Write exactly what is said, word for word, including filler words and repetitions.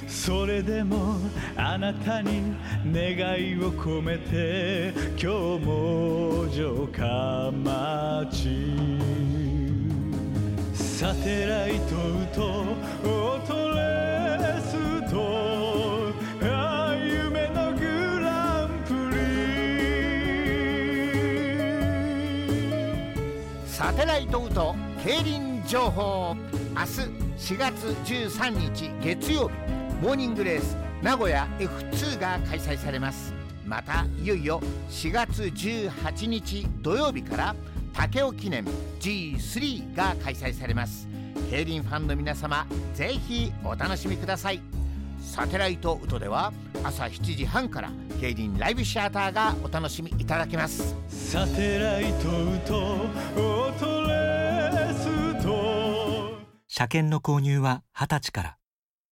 それでもあなたに願いを込めて今日も城下町サテライトとオートレスとあ夢のグランプリサテライトウト競輪情報。明日しがつじゅうさんにち月曜日、モーニングレース名古屋 エフツー が開催されます。またいよいよしがつじゅうはちにち土曜日から武雄記念 ジースリー が開催されます。競輪ファンの皆様、ぜひお楽しみください。サテライトウトでは朝しちじはんから競輪ライブシアターがお楽しみいただけます。 サテライトとオートレースと車検の購入ははたちから。